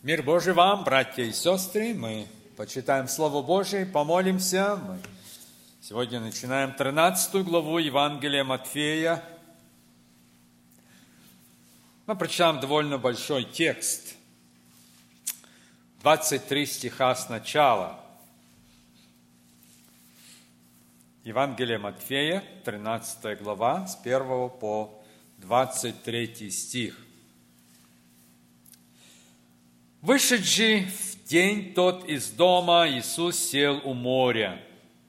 Мир Божий вам, братья и сестры. Мы почитаем Слово Божие, помолимся. Мы сегодня начинаем 13 главу Евангелия Матфея. Мы прочитаем довольно большой текст. 23 стиха сначала. Евангелие Матфея, 13 глава, с 1 по 23 стих. Вышедший в день тот из дома, Иисус сел у моря.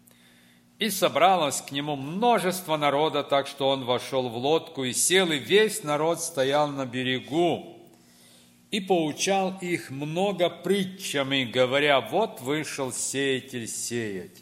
И собралось к нему множество народа, так что он вошел в лодку и сел, и весь народ стоял на берегу. И поучал их много притчами, говоря: вот вышел сеятель сеять.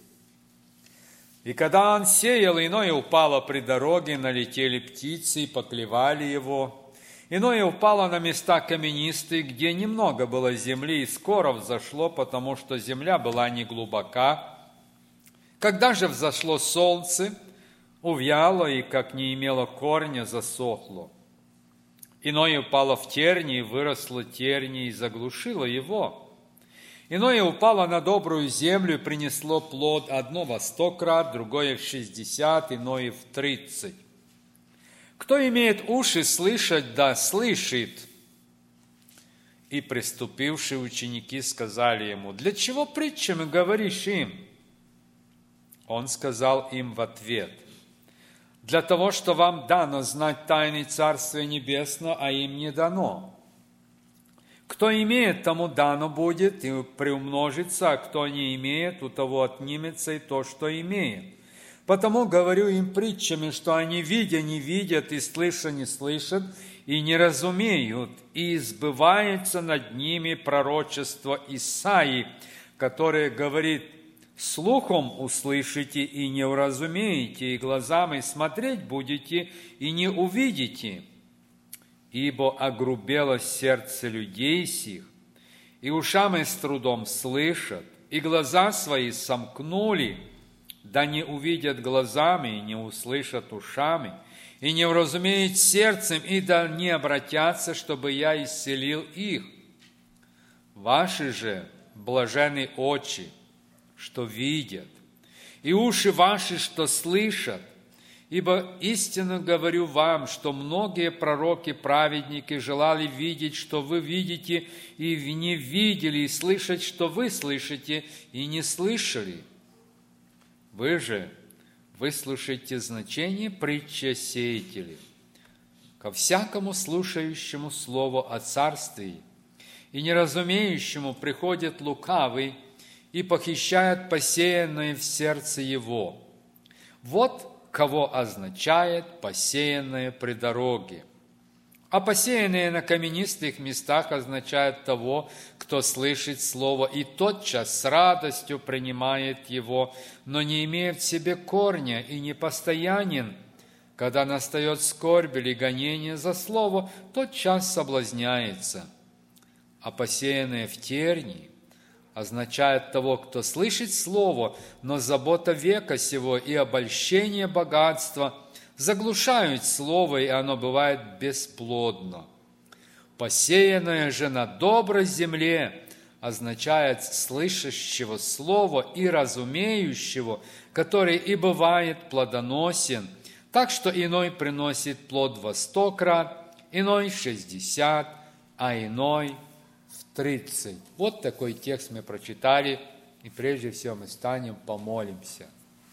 И когда он сеял, иное упало при дороге, налетели птицы и поклевали его. Иное упало на места каменистые, где немного было земли, и скоро взошло, потому что земля была не глубока. Когда же взошло солнце, увяло, и, как не имело корня, засохло. Иное упало в тернии, и выросло тернии, и заглушило его. Иное упало на добрую землю, и принесло плод, одно во 100 крат, другое в 60, иное в 30. Кто имеет уши слышать, да слышит. И приступившие ученики сказали ему: для чего притчами говоришь им? Он сказал им в ответ: для того, что вам дано знать тайны Царствия Небесного, а им не дано. Кто имеет, тому дано будет, и приумножится, а кто не имеет, у того отнимется и то, что имеет. Потому говорю им притчами, что они, видя, не видят, и слыша, не слышат, и не разумеют, и сбывается над ними пророчество Исаии, которое говорит: слухом услышите и не уразумеете, и глазами смотреть будете и не увидите. Ибо огрубело сердце людей сих, и ушами с трудом слышат, и глаза свои сомкнули, да не увидят глазами, и не услышат ушами, и не уразумеют сердцем, и да не обратятся, чтобы я исцелил их. Ваши же блаженны очи, что видят, и уши ваши, что слышат. Ибо истинно говорю вам, что многие пророки-праведники желали видеть, что вы видите, и не видели, и слышать, что вы слышите, и не слышали. Вы же выслушайте значение притчи о сеятеле. Ко всякому слушающему слово о царстве и неразумеющему приходит лукавый и похищает посеянное в сердце его. Вот кого означает посеянное при дороге. А посеянное на каменистых местах означает того, кто слышит слово и тотчас с радостью принимает его, но не имеет в себе корня и непостоянен. Когда настает скорбь или гонение за слово, тотчас соблазняется. А посеянное в тернии означает того, кто слышит слово, но забота века сего и обольщение богатства заглушают слово, и оно бывает бесплодно. Посеянное же на доброй земле означает слышащего слово и разумеющего, который и бывает плодоносен, так что иной приносит плод во 100 крат, иной 60, а иной в 30. Вот такой текст мы прочитали, и прежде всего мы станем, помолимся.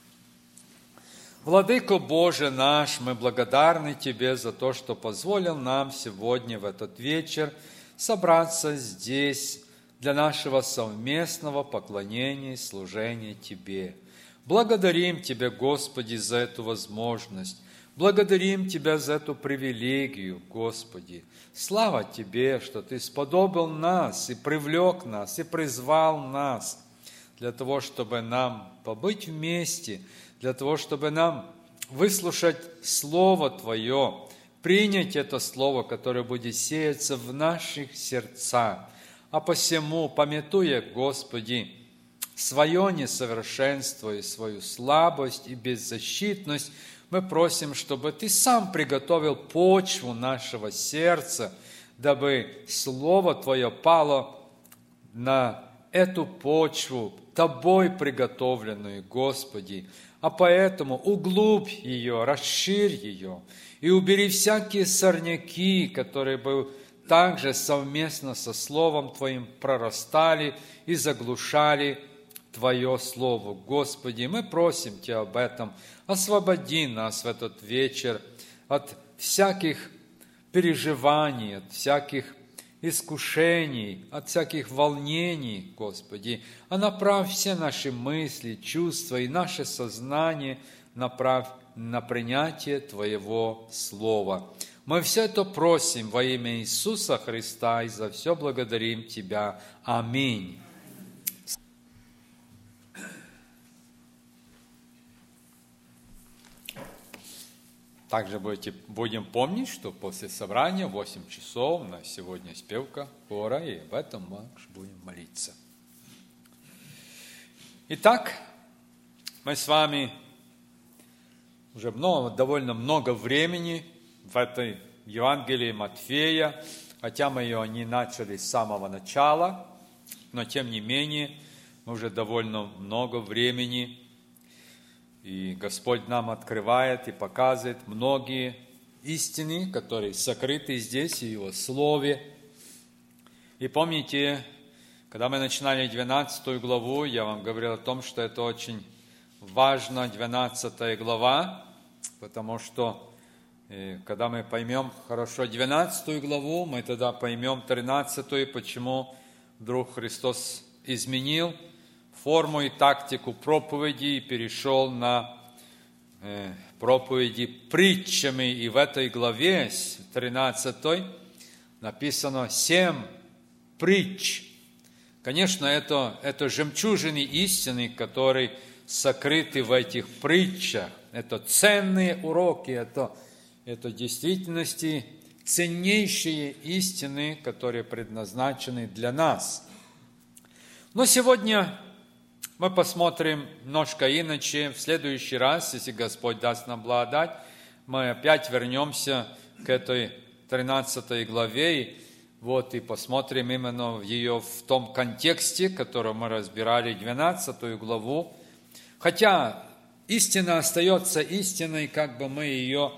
Владыко Боже наш, мы благодарны Тебе за то, что позволил нам сегодня в этот вечер собраться здесь для нашего совместного поклонения и служения Тебе. Благодарим Тебя, Господи, за эту возможность. Благодарим Тебя за эту привилегию, Господи. Слава Тебе, что Ты сподобил нас и привлек нас, и призвал нас для того, чтобы нам побыть вместе, для того, чтобы нам выслушать Слово Твое, принять это Слово, которое будет сеяться в наших сердцах. А посему, памятуя, Господи, свое несовершенство и свою слабость и беззащитность, мы просим, чтобы Ты сам приготовил почву нашего сердца, дабы Слово Твое пало на эту почву, Тобой приготовленную, Господи, а поэтому углубь ее, расширь ее и убери всякие сорняки, которые бы также совместно со Словом Твоим прорастали и заглушали Твое Слово. Господи, мы просим Тебя об этом. Освободи нас в этот вечер от всяких переживаний, от всяких искушений, от всяких волнений, Господи, а направь все наши мысли, чувства и наше сознание направь на принятие Твоего Слова. Мы все это просим во имя Иисуса Христа и за все благодарим Тебя. Аминь. Также будем помнить, что после собрания в 8 часов у нас сегодня спевка хора, и об этом мы будем молиться. Итак, мы с вами уже довольно много времени в этой Евангелии Матфея, хотя мы ее не начали с самого начала, но тем не менее мы уже довольно много времени. И Господь нам открывает и показывает многие истины, которые сокрыты здесь, в Его Слове. И помните, когда мы начинали 12 главу, я вам говорил о том, что это очень важно, 12 глава, потому что когда мы поймем хорошо 12 главу, мы тогда поймем 13, почему вдруг Христос изменил форму и тактику проповеди и перешел на проповеди притчами. И в этой главе 13 написано 7 притч. Конечно, это жемчужины истины, которые сокрыты в этих притчах. Это ценные уроки, это в действительности ценнейшие истины, которые предназначены для нас. Но сегодня мы посмотрим немножко иначе. В следующий раз, если Господь даст нам благодать, мы опять вернемся к этой 13 главе, и посмотрим именно ее в том контексте, который мы разбирали 12 главу. Хотя истина остается истиной, как бы мы ее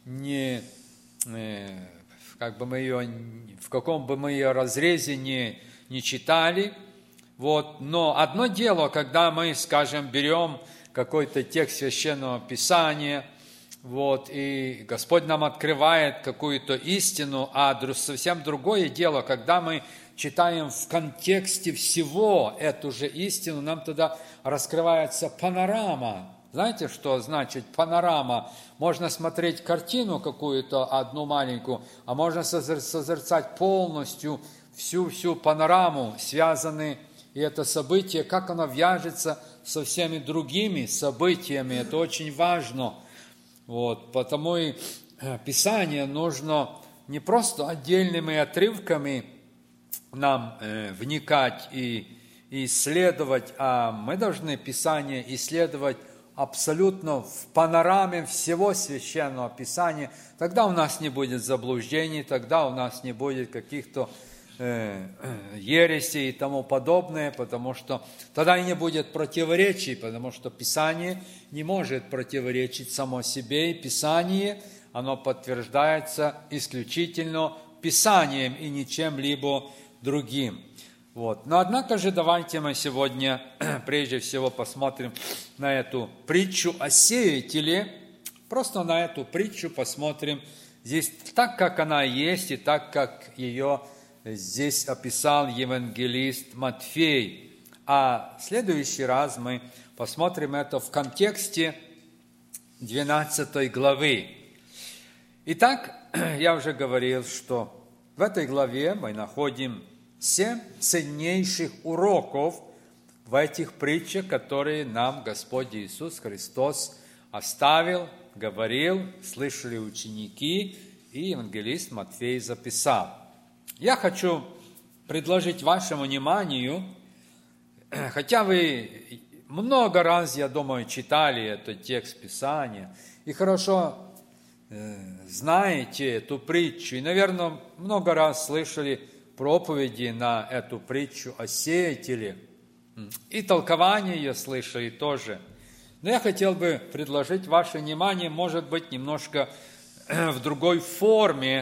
в каком бы мы ее разрезе не читали. Но одно дело, когда мы, скажем, берем какой-то текст Священного Писания, и Господь нам открывает какую-то истину, а совсем другое дело, когда мы читаем в контексте всего эту же истину, нам тогда раскрывается панорама. Знаете, что значит панорама? Можно смотреть картину какую-то, одну маленькую, а можно созерцать полностью всю панораму, связанные. И это событие, как оно вяжется со всеми другими событиями, это очень важно. Потому и Писание нужно не просто отдельными отрывками нам вникать и исследовать, а мы должны Писание исследовать абсолютно в панораме всего Священного Писания. Тогда у нас не будет заблуждений, тогда у нас не будет каких-то ереси и тому подобное, потому что тогда и не будет противоречий, потому что Писание не может противоречить само себе, и Писание, оно подтверждается исключительно Писанием и ничем-либо другим. Но однако же давайте мы сегодня прежде всего посмотрим на эту притчу о сеятеле, просто на эту притчу посмотрим здесь так, как она есть, и так, как ее здесь описал евангелист Матфей. А в следующий раз мы посмотрим это в контексте 12 главы. Итак, я уже говорил, что в этой главе мы находим 7 ценнейших уроков в этих притчах, которые нам Господь Иисус Христос оставил, говорил, слышали ученики, и евангелист Матфей записал. Я хочу предложить вашему вниманию, хотя вы много раз, я думаю, читали этот текст Писания и хорошо знаете эту притчу, и, наверное, много раз слышали проповеди на эту притчу о сеятеле. И толкование ее слышали тоже. Но я хотел бы предложить ваше внимание, может быть, немножко в другой форме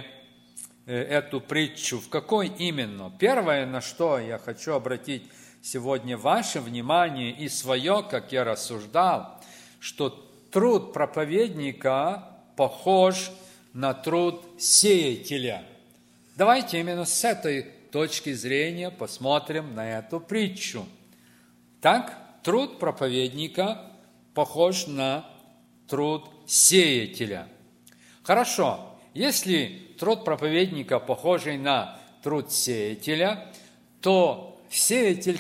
эту притчу. В какой именно? Первое, на что я хочу обратить сегодня ваше внимание и свое, как я рассуждал, что труд проповедника похож на труд сеятеля. Давайте именно с этой точки зрения посмотрим на эту притчу. Так, труд проповедника похож на труд сеятеля. Хорошо, если труд проповедника похожий на труд сеятеля, то сеятель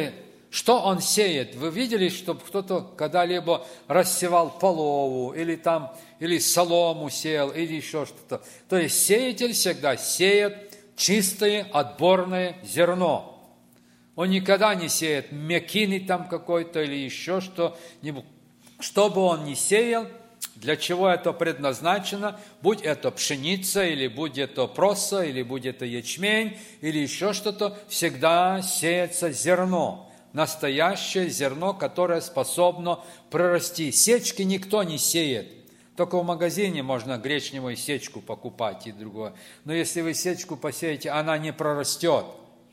что он сеет? Вы видели, чтобы кто-то когда-либо рассевал полову, или солому сеял, или еще что-то? То есть сеятель всегда сеет чистое отборное зерно. Он никогда не сеет мекины там какой-то или еще что-нибудь. Что бы он ни сеял, для чего это предназначено, будь это пшеница, или будь это проса, или будь это ячмень, или еще что-то, всегда сеется зерно. Настоящее зерно, которое способно прорасти. Сечки никто не сеет. Только в магазине можно гречневую сечку покупать и другое. Но если вы сечку посеете, она не прорастет.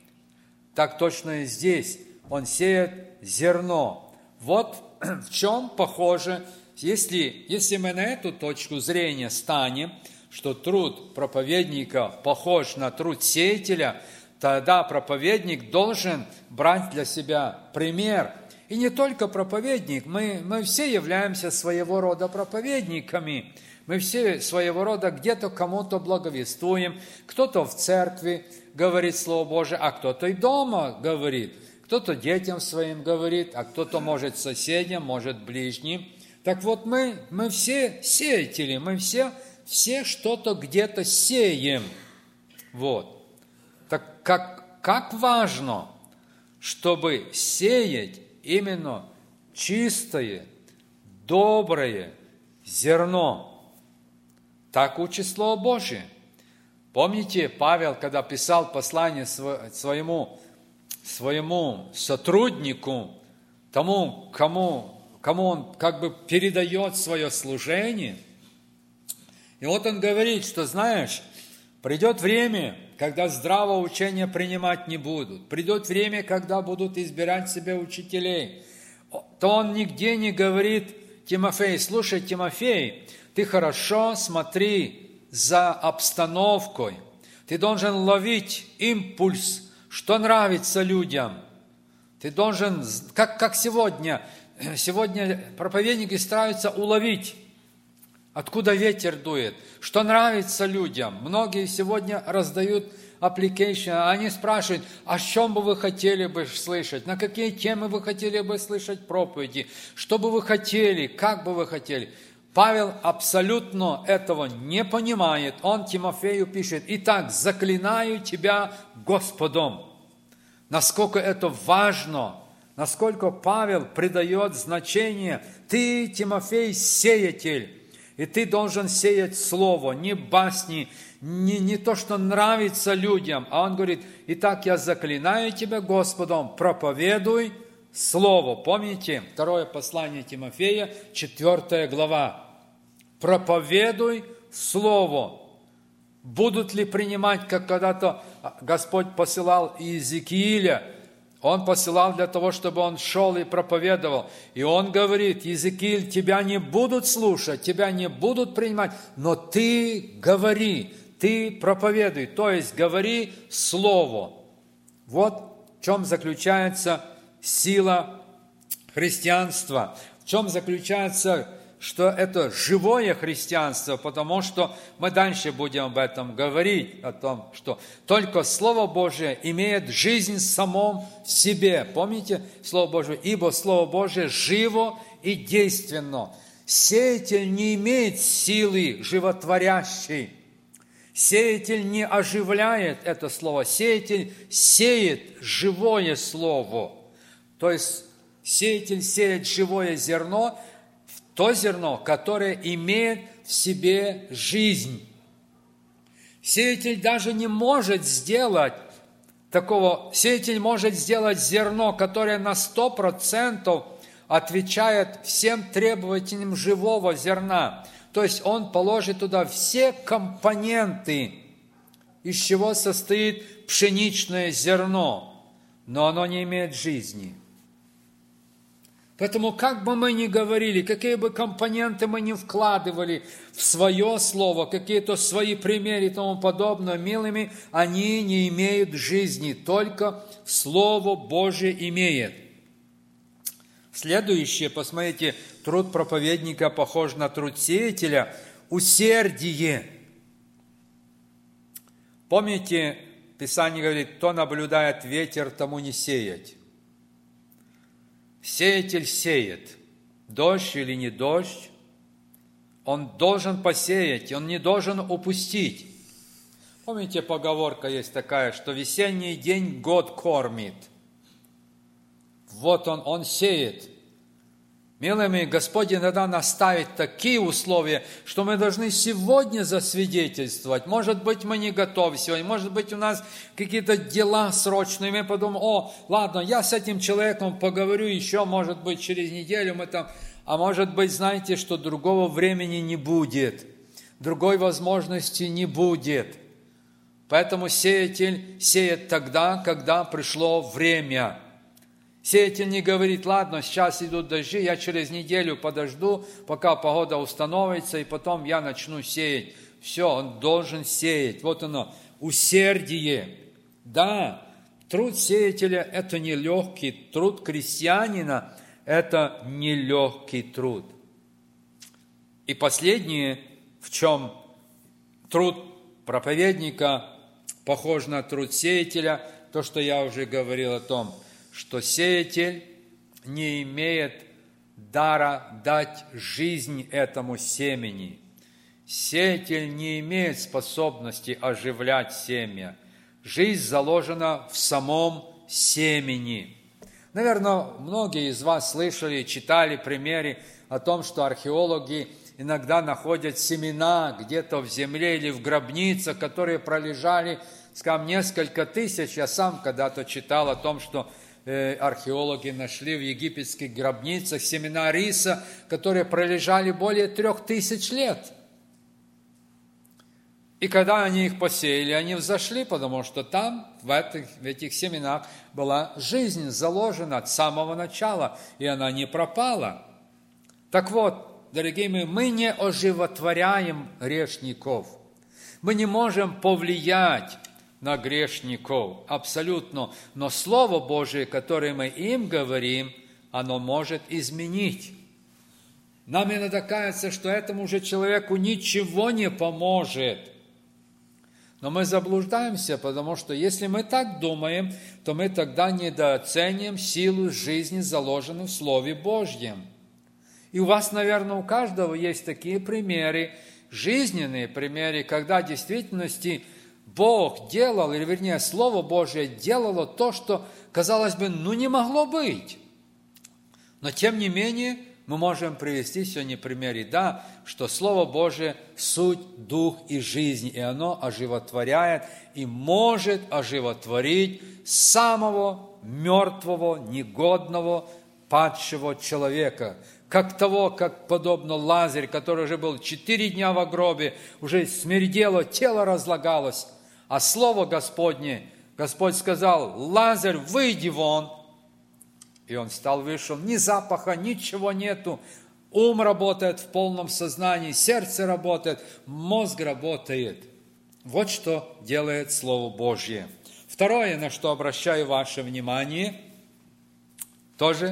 Так точно и здесь. Он сеет зерно. Вот в чем похоже, если мы на эту точку зрения станем, что труд проповедника похож на труд сеятеля, тогда проповедник должен брать для себя пример. И не только проповедник, мы все являемся своего рода проповедниками. Мы все своего рода где-то кому-то благовествуем, кто-то в церкви говорит Слово Божие, а кто-то и дома говорит. Кто-то детям своим говорит, а кто-то может соседям, может ближним. Так вот мы все сеятели, мы все что-то где-то сеем. Вот. Так как важно, чтобы сеять именно чистое, доброе зерно. Так учит Слово Божие. Помните, Павел, когда писал послание своему сотруднику, тому, кому он как бы передает свое служение, и вот он говорит, что, знаешь, придет время, когда здравого учения принимать не будут. Придет время, когда будут избирать себе учителей. То он нигде не говорит Тимофей, слушай, Тимофей, ты хорошо смотри за обстановкой. Ты должен ловить импульс, что нравится людям. Ты должен, как сегодня проповедники стараются уловить, откуда ветер дует, что нравится людям. Многие сегодня раздают application, они спрашивают, о чем бы вы хотели бы слышать, на какие темы вы хотели бы слышать проповеди, что бы вы хотели, как бы вы хотели. Павел абсолютно этого не понимает. Он Тимофею пишет, «Итак, заклинаю тебя Господом». Насколько это важно, насколько Павел придает значение. Ты, Тимофей, сеятель. И ты должен сеять слово, не басни, не то, что нравится людям. А он говорит, итак, я заклинаю тебя Господом, проповедуй слово. Помните, второе послание Тимофея, 4 глава. Проповедуй слово. Будут ли принимать, как когда-то Господь посылал Иезекииля, Он посылал для того, чтобы он шел и проповедовал. И он говорит, Иезекииль, тебя не будут слушать, тебя не будут принимать, но ты говори, ты проповедуй, то есть говори слово. Вот в чем заключается сила христианства, в чем заключается, что это живое христианство, потому что мы дальше будем об этом говорить, о том, что только Слово Божие имеет жизнь в самом себе. Помните Слово Божие? Ибо Слово Божие живо и действенно. Сеятель не имеет силы животворящей. Сеятель не оживляет это слово. Сеятель сеет живое слово. То есть сеятель сеет живое зерно, то зерно, которое имеет в себе жизнь. Сеятель даже не может сделать такого, сеятель может сделать зерно, которое на 100% отвечает всем требованиям живого зерна. То есть он положит туда все компоненты, из чего состоит пшеничное зерно, но оно не имеет жизни. Поэтому, как бы мы ни говорили, какие бы компоненты мы ни вкладывали в свое слово, какие-то свои примеры и тому подобное, милыми, они не имеют жизни, только Слово Божие имеет. Следующее, посмотрите, труд проповедника похож на труд сеятеля, усердие. Помните, Писание говорит, кто наблюдает ветер, тому не сеять. Сеятель сеет, дождь или не дождь, он должен посеять, он не должен упустить. Помните, поговорка есть такая, что весенний день год кормит. Вот он сеет. Милыми, Господь иногда наставит такие условия, что мы должны сегодня засвидетельствовать. Может быть, мы не готовы сегодня, может быть, у нас какие-то дела срочные. Мы подумаем, ладно, я с этим человеком поговорю еще, может быть, через неделю мы там... А может быть, знаете, что другого времени не будет, другой возможности не будет. Поэтому сеятель сеет тогда, когда пришло время. Сеятель не говорит, ладно, сейчас идут дожди, я через неделю подожду, пока погода установится, и потом я начну сеять. Все, он должен сеять. Вот оно, усердие. Да, труд сеятеля – это нелегкий труд крестьянина, это нелегкий труд. И последнее, в чем труд проповедника похож на труд сеятеля, то, что я уже говорил о том, что сеятель не имеет дара дать жизнь этому семени. Сеятель не имеет способности оживлять семя. Жизнь заложена в самом семени. Наверное, многие из вас слышали, читали примеры о том, что археологи иногда находят семена где-то в земле или в гробницах, которые пролежали, скажем, несколько тысяч. Я сам когда-то читал о том, что археологи нашли в египетских гробницах семена риса, которые пролежали более 3000 лет. И когда они их посеяли, они взошли, потому что там, в этих семенах, была жизнь заложена от самого начала, и она не пропала. Так вот, дорогие мои, мы не оживотворяем грешников. Мы не можем повлиять на грешников, абсолютно. Но Слово Божие, которое мы им говорим, оно может изменить. Нам иногда кажется, что этому же человеку ничего не поможет. Но мы заблуждаемся, потому что если мы так думаем, то мы тогда недооценим силу жизни, заложенной в Слове Божьем. И у вас, наверное, у каждого есть такие примеры, жизненные примеры, когда в действительности Бог делал, или вернее, Слово Божие делало то, что, казалось бы, не могло быть. Но, тем не менее, мы можем привести сегодня примеры, да, что Слово Божие – суть, дух и жизнь, и оно оживотворяет и может оживотворить самого мертвого, негодного, падшего человека. Как подобно Лазарь, который уже был 4 дня в гробе, уже смердело, тело разлагалось. А Слово Господне, Господь сказал, Лазарь, выйди вон. И он встал, вышел, ни запаха, ничего нету. Ум работает в полном сознании, сердце работает, мозг работает. Вот что делает Слово Божье. Второе, на что обращаю ваше внимание, тоже,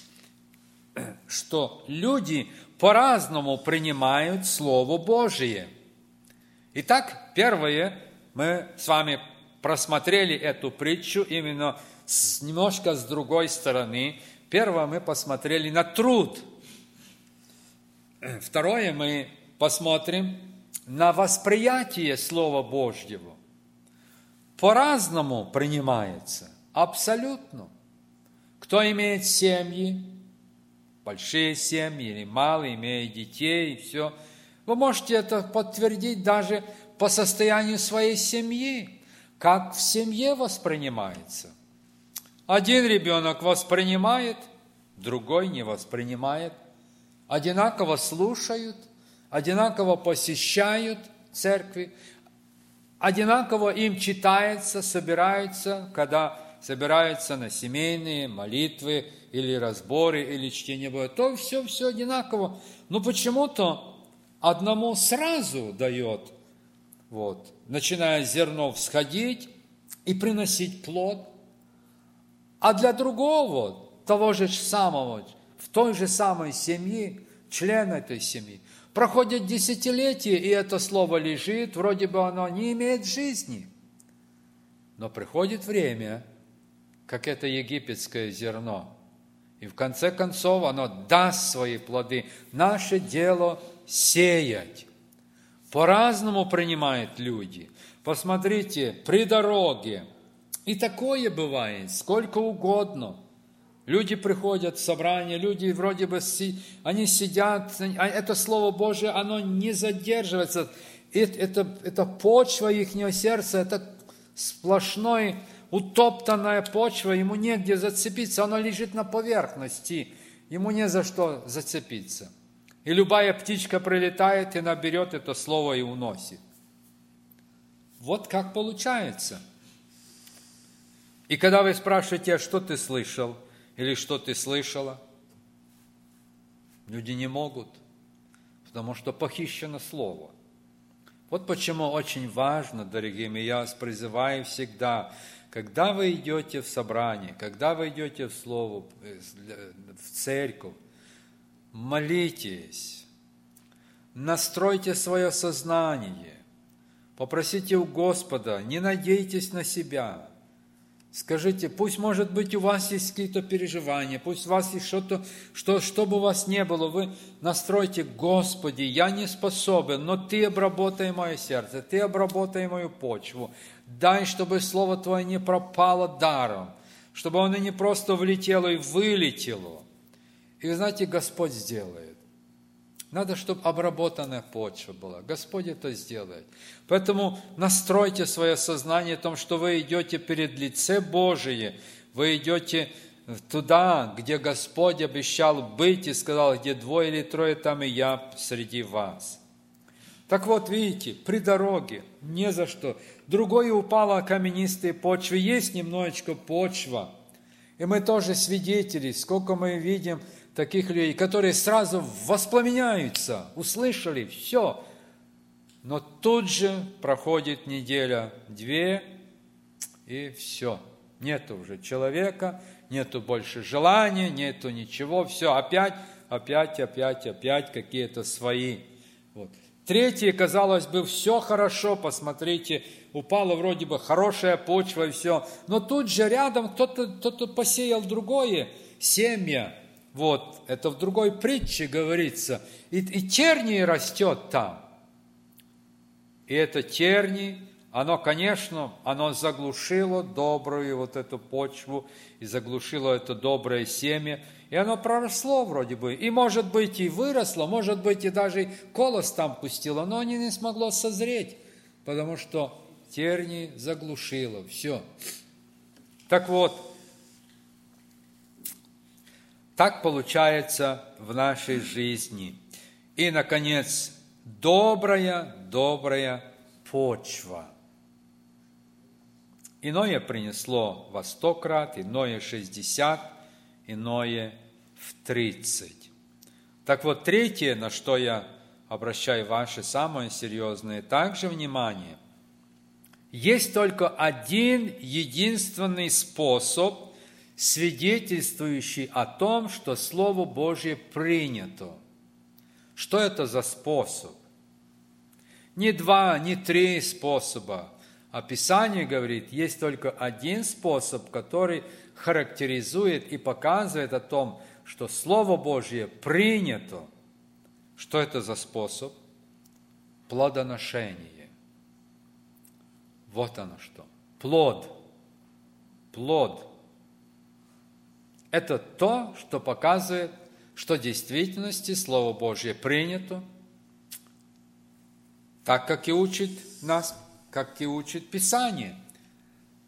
что люди по-разному принимают Слово Божие. Итак, первое, мы с вами просмотрели эту притчу именно немножко с другой стороны. Первое, мы посмотрели на труд. Второе, мы посмотрим на восприятие Слова Божьего. По-разному принимается, абсолютно. Кто имеет семьи, большие семьи или малые, имея детей, и все, вы можете это подтвердить даже по состоянию своей семьи. как в семье воспринимается. Один ребенок воспринимает, другой не воспринимает. Одинаково слушают, одинаково посещают церкви, одинаково им читается, собираются, когда собираются на семейные молитвы или разборы, или чтение Бога, то все одинаково. Но почему-то одному сразу дает, начиная зерно всходить и приносить плод, а для другого, того же самого, в той же самой семье, члена этой семьи, проходят десятилетия, и это слово лежит, вроде бы оно не имеет жизни. Но приходит время, как это египетское зерно, и в конце концов оно даст свои плоды. Наше дело сеять. По-разному принимают люди. Посмотрите, при дороге. И такое бывает, сколько угодно. Люди приходят в собрание, люди вроде бы, они сидят, это Слово Божие, оно не задерживается. Это почва ихнего сердца, это сплошной утоптанная почва, ему негде зацепиться, оно лежит на поверхности, ему не за что зацепиться. И любая птичка прилетает и наберет это слово и уносит. Вот как получается. И когда вы спрашиваете, а что ты слышал, или что ты слышала, люди не могут, потому что похищено слово. Вот почему очень важно, дорогие мои, я вас призываю всегда, когда вы идете в собрание, когда вы идете в слово, в церковь, молитесь, настройте свое сознание, попросите у Господа, не надейтесь на себя. Скажите, пусть, может быть, у вас есть какие-то переживания, пусть у вас есть что-то, что бы у вас не было, вы настройте, Господи, я не способен, но Ты обработай мое сердце, Ты обработай мою почву, дай, чтобы Слово Твое не пропало даром, чтобы оно не просто влетело и вылетело. И вы знаете, Господь сделает. Надо, чтобы обработанная почва была. Господь это сделает. Поэтому настройте свое сознание о том, что вы идете перед лице Божие, вы идете туда, где Господь обещал быть и сказал, где 2 или 3, там и я среди вас. Так вот, видите, при дороге, не за что. Другое упало каменистые почвы, есть немножечко почва. И мы тоже свидетели, сколько мы видим таких людей, которые сразу воспламеняются, услышали, все. Но тут же проходит неделя, 2, и все. Нету уже человека, нету больше желания, нету ничего, все, опять какие-то свои. Вот. Третье, казалось бы, все хорошо, посмотрите, упала вроде бы хорошая почва и все, но тут же рядом кто-то посеял другое семя. Вот, это в другой притче говорится. И терний растет там. И это терний, оно, конечно, оно заглушило добрую вот эту почву, и заглушило это доброе семя, и оно проросло вроде бы. И, может быть, и выросло, может быть, и даже колос там пустило, но не смогло созреть, потому что терний заглушило. Все. Так вот, так получается в нашей жизни. И, наконец, добрая почва. Иное принесло во 100 крат, иное 60, иное в 30. Так вот, третье, на что я обращаю ваше самое серьезное также внимание. Есть только один единственный способ, свидетельствующий о том, что Слово Божье принято. Что это за способ? Не 2, не 3 способа. А Писание говорит, есть только один способ, который характеризует и показывает о том, что Слово Божье принято. Что это за способ? Плодоношение. Вот оно что. Плод. Это то, что показывает, что в действительности Слово Божье принято, так, как и учит нас, как и учит Писание.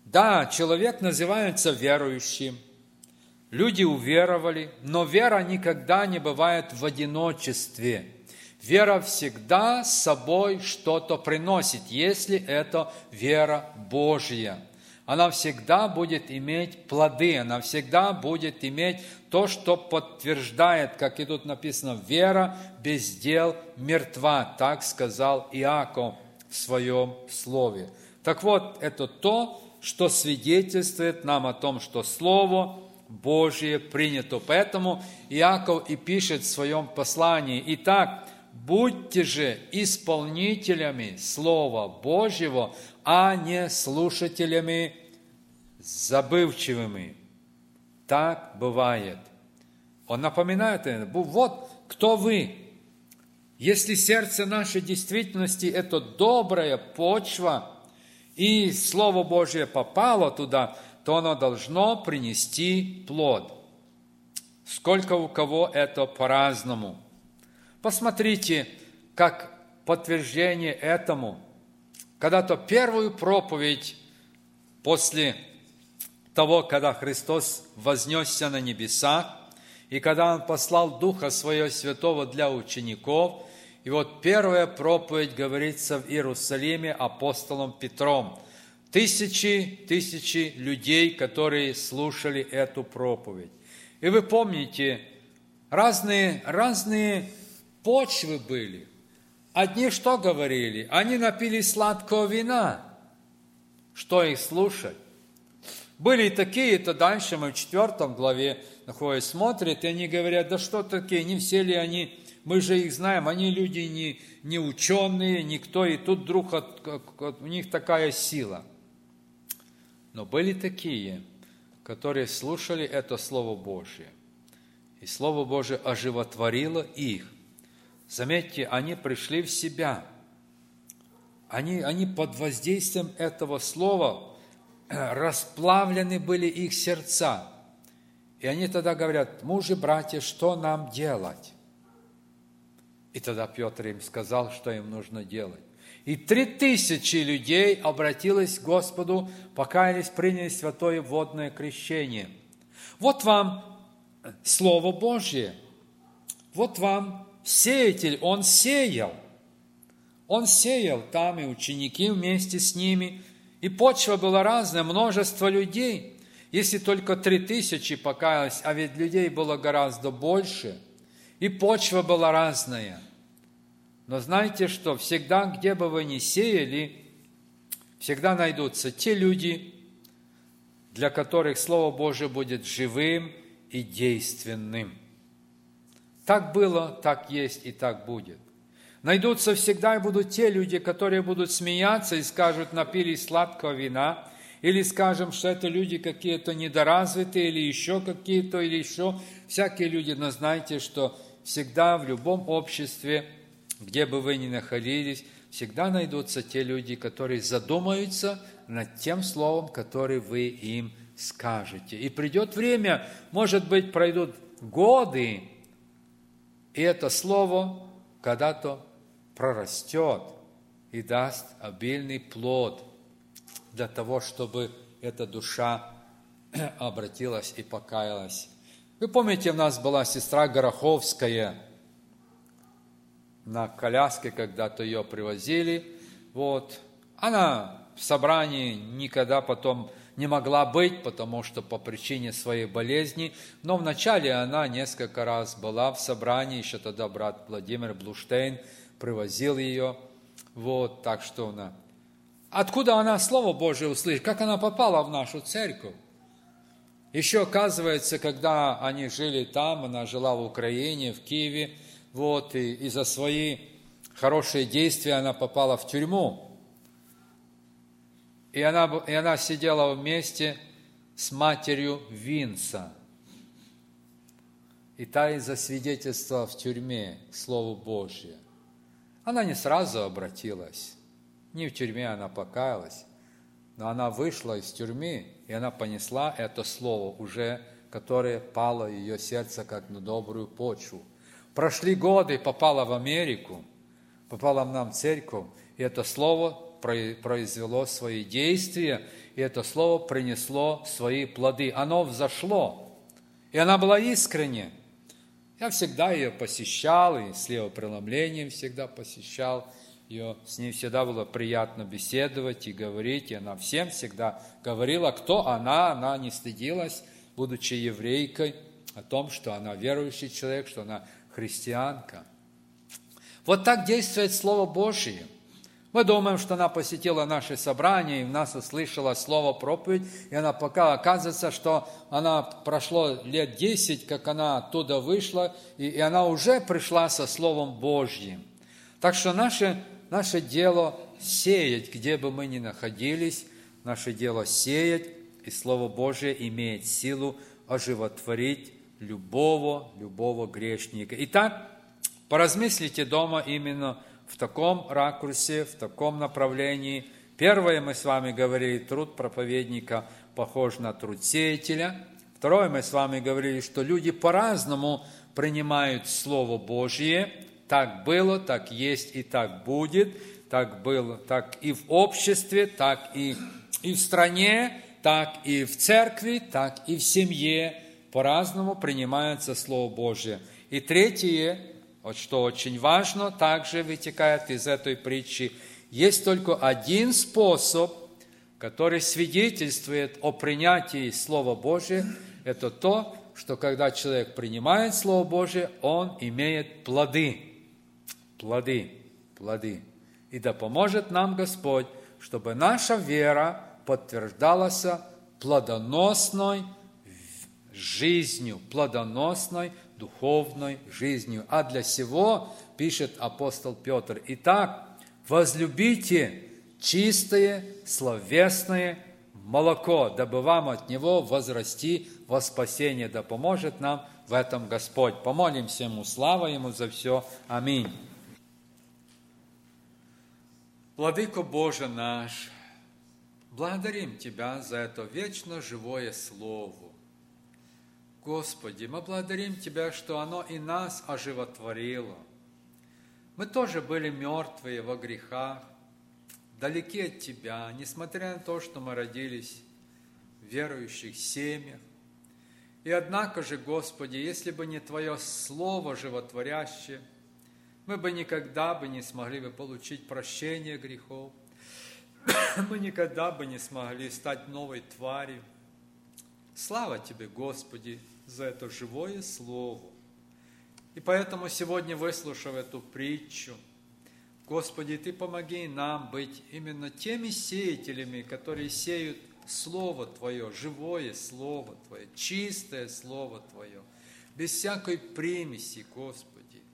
Да, человек называется верующим, люди уверовали, но вера никогда не бывает в одиночестве. Вера всегда с собой что-то приносит, если это вера Божья. Она всегда будет иметь плоды, она всегда будет иметь то, что подтверждает, как и тут написано, вера без дел мертва, так сказал Иаков в своем слове. Так вот, это то, что свидетельствует нам о том, что Слово Божие принято. Поэтому Иаков и пишет в своем послании: «Итак, будьте же исполнителями Слова Божьего, а не слушателями забывчивыми». Так бывает. Он напоминает: вот кто вы. Если сердце наше в действительности это добрая почва, и Слово Божие попало туда, то оно должно принести плод. Сколько у кого это по-разному. Посмотрите, как подтверждение этому. Когда-то первую проповедь после того, когда Христос вознесся на небеса, и когда Он послал Духа Своего Святого для учеников, и вот первая проповедь говорится в Иерусалиме апостолом Петром. Тысячи людей, которые слушали эту проповедь. И вы помните, разные почвы были. Одни что говорили? Они напились сладкого вина. Что их слушать? Были и такие-то, дальше мы в 4 главе находим, смотрят, и они говорят: да что такие, не все ли они, мы же их знаем, они люди не ученые, никто, и тут вдруг у них такая сила. Но были такие, которые слушали это Слово Божие, и Слово Божие оживотворило их. Заметьте, они пришли в себя, они под воздействием этого Слова, расплавлены были их сердца. И они тогда говорят: мужи, братья, что нам делать? И тогда Петр им сказал, что им нужно делать. И 3000 людей обратилось к Господу, покаялись, приняли святое водное крещение. Вот вам Слово Божье. Вот вам сеятель, он сеял. Он сеял там, и ученики вместе с ними. И почва была разная, множество людей. Если только 3000 покаялось, а ведь людей было гораздо больше, и почва была разная. Но знаете что? Всегда, где бы вы ни сеяли, всегда найдутся те люди, для которых Слово Божие будет живым и действенным. Так было, так есть и так будет. Найдутся всегда и будут те люди, которые будут смеяться и скажут: напились сладкого вина, или скажем, что это люди какие-то недоразвитые, или еще какие-то, или еще всякие люди. Но знайте, что всегда в любом обществе, где бы вы ни находились, всегда найдутся те люди, которые задумаются над тем словом, которое вы им скажете. И придет время, может быть, пройдут годы, и это слово когда-то прорастет и даст обильный плод для того, чтобы эта душа обратилась и покаялась. Вы помните, у нас была сестра Гороховская, на коляске когда-то ее привозили. Вот. Она в собрании никогда потом не могла быть, потому что по причине своей болезни. Но вначале она несколько раз была в собрании, еще тогда брат Владимир Блуштейн привозил ее. Вот, так что она... Откуда она Слово Божие услышала? Как она попала в нашу церковь? Еще, оказывается, когда они жили там, она жила в Украине, в Киеве, вот, и за свои хорошие действия она попала в тюрьму. И она сидела вместе с матерью Винса. И та и засвидетельствовала в тюрьме Слово Божье. Она не сразу обратилась. Не в тюрьме она покаялась, но она вышла из тюрьмы, и она понесла это слово уже, которое пало в ее сердце, как на добрую почву. Прошли годы, попала в Америку, попала в нам в церковь, и это слово произвело свои действия, и это Слово принесло свои плоды. Оно взошло, и она была искренне. Я всегда ее посещал, и с левопреломлением всегда посещал ее. С ней всегда было приятно беседовать и говорить, и она всем всегда говорила, кто она не стыдилась, будучи еврейкой, о том, что она верующий человек, что она христианка. Вот так действует Слово Божие. Мы думаем, что она посетила наше собрание, и в нас услышала слово проповедь, и она пока оказывается, что она прошло лет 10, как она оттуда вышла, и она уже пришла со Словом Божьим. Так что наше дело сеять, где бы мы ни находились, наше дело сеять, и Слово Божие имеет силу оживотворить любого грешника. Итак, поразмыслите дома именно в таком ракурсе, в таком направлении. Первое, мы с вами говорили, труд проповедника похож на труд сеятеля. Второе, мы с вами говорили, что люди по-разному принимают Слово Божье. Так было, так есть и так будет. Так было, так и в обществе, так и в стране, так и в церкви, так и в семье. По-разному принимается Слово Божье. И третье, вот что очень важно, также вытекает из этой притчи, есть только один способ, который свидетельствует о принятии Слова Божия, это то, что когда человек принимает Слово Божие, он имеет плоды. И да поможет нам Господь, чтобы наша вера подтверждалась плодоносной жизнью, плодоносной духовной жизнью. А для сего, пишет апостол Петр, итак, возлюбите чистое, словесное молоко, дабы вам от него возрасти во спасение. Да поможет нам в этом Господь. Помолимся Ему, слава Ему за все. Аминь. Владыко Боже наш, благодарим Тебя за это вечно живое Слово. Господи, мы благодарим Тебя, что оно и нас оживотворило. Мы тоже были мертвые во грехах, далеки от Тебя, несмотря на то, что мы родились в верующих семьях. И однако же, Господи, если бы не Твое Слово животворящее, мы бы никогда бы не смогли бы получить прощение грехов, мы никогда бы не смогли стать новой тварью. Слава Тебе, Господи, за это живое Слово. И поэтому сегодня, выслушав эту притчу, Господи, Ты помоги нам быть именно теми сеятелями, которые сеют Слово Твое, живое Слово Твое, чистое Слово Твое, без всякой примеси, Господи.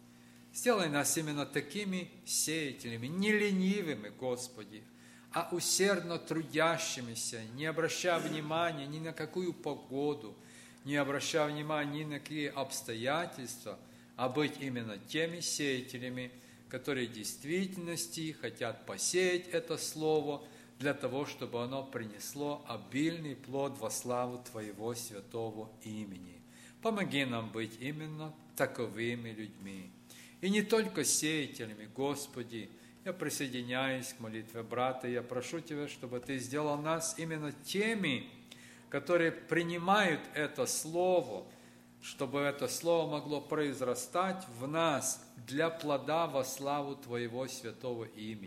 Сделай нас именно такими сеятелями, не ленивыми, Господи, а усердно трудящимися, не обращая внимания ни на какую погоду, не обращая внимания ни на какие обстоятельства, а быть именно теми сеятелями, которые в действительности хотят посеять это Слово для того, чтобы оно принесло обильный плод во славу Твоего святого имени. Помоги нам быть именно таковыми людьми. И не только сеятелями, Господи, я присоединяюсь к молитве брата, я прошу Тебя, чтобы Ты сделал нас именно теми, которые принимают это Слово, чтобы это Слово могло произрастать в нас для плода во славу Твоего святого имени.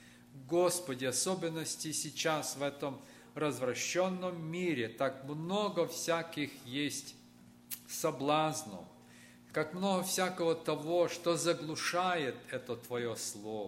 Господи, особенности сейчас в этом развращенном мире так много всяких есть соблазнов, как много всякого того, что заглушает это Твое Слово.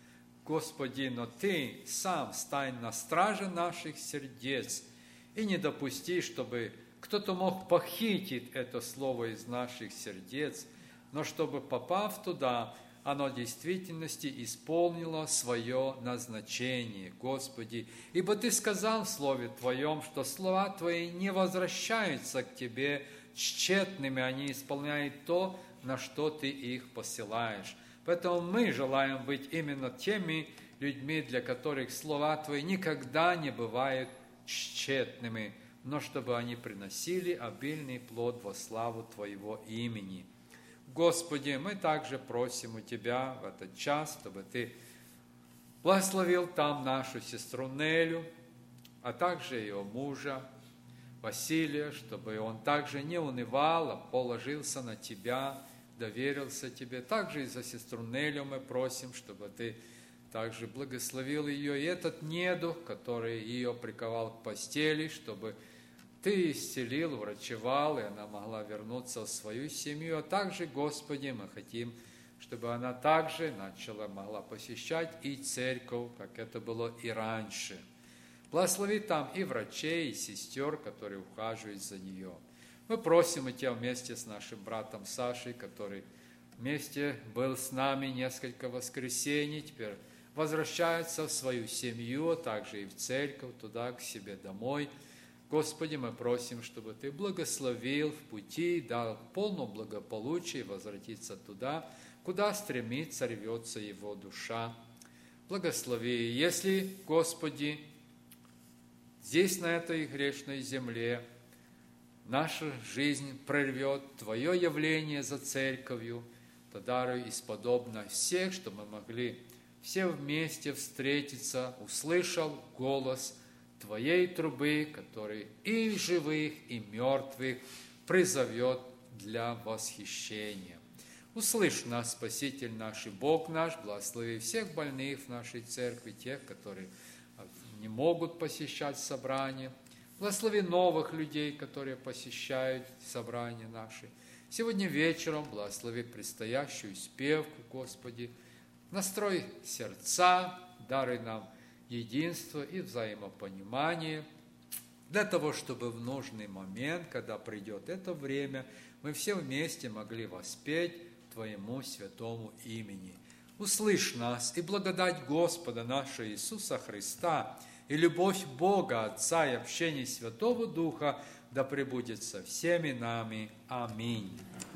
Господи, но Ты сам стань на страже наших сердец и не допусти, чтобы кто-то мог похитить это Слово из наших сердец, но чтобы, попав туда, оно в действительности исполнило свое назначение, Господи. Ибо Ты сказал в Слове Твоем, что слова Твои не возвращаются к Тебе тщетными, они исполняют то, на что Ты их посылаешь. Поэтому мы желаем быть именно теми людьми, для которых слова Твои никогда не бывают тщетными, но чтобы они приносили обильный плод во славу Твоего имени. Господи, мы также просим у Тебя в этот час, чтобы Ты Благословил там нашу сестру Нелю, а также ее мужа Василия, чтобы он также не унывал, а положился на Тебя, доверился Тебе. Также и за сестру Нелю мы просим, чтобы Ты также благословил ее, и этот недуг, который ее приковал к постели, чтобы Ты исцелил, врачевал, и она могла вернуться в свою семью. А также, Господи, мы хотим, чтобы она также могла посещать и церковь, как это было и раньше. Благослови там и врачей, и сестер, которые ухаживают за нее. Мы просим и Тебя вместе с нашим братом Сашей, который вместе был с нами несколько воскресений, теперь возвращается в свою семью, а также и в церковь, туда, к себе домой. Господи, мы просим, чтобы Ты благословил в пути, дал полное благополучие возвратиться туда, куда стремится, рвется его душа. Благослови. Если, Господи, здесь, на этой грешной земле, наша жизнь прорвет Твое явление за церковью, то даруй исподобно всех, чтобы мы могли все вместе встретиться, услышал голос Твоей трубы, который и живых, и мертвых призовет для восхищения. Услышь нас, Спаситель наш и Бог наш, благослови всех больных в нашей церкви, тех, которые не могут посещать собрания. Благослови новых людей, которые посещают собрания наши. Сегодня вечером благослови предстоящую спевку, Господи. Настрой сердца, даруй нам единство и взаимопонимание, для того, чтобы в нужный момент, когда придет это время, мы все вместе могли воспеть Твоему святому имени. Услышь нас, и благодать Господа нашего Иисуса Христа, и любовь Бога Отца, и общение Святого Духа да пребудет со всеми нами. Аминь.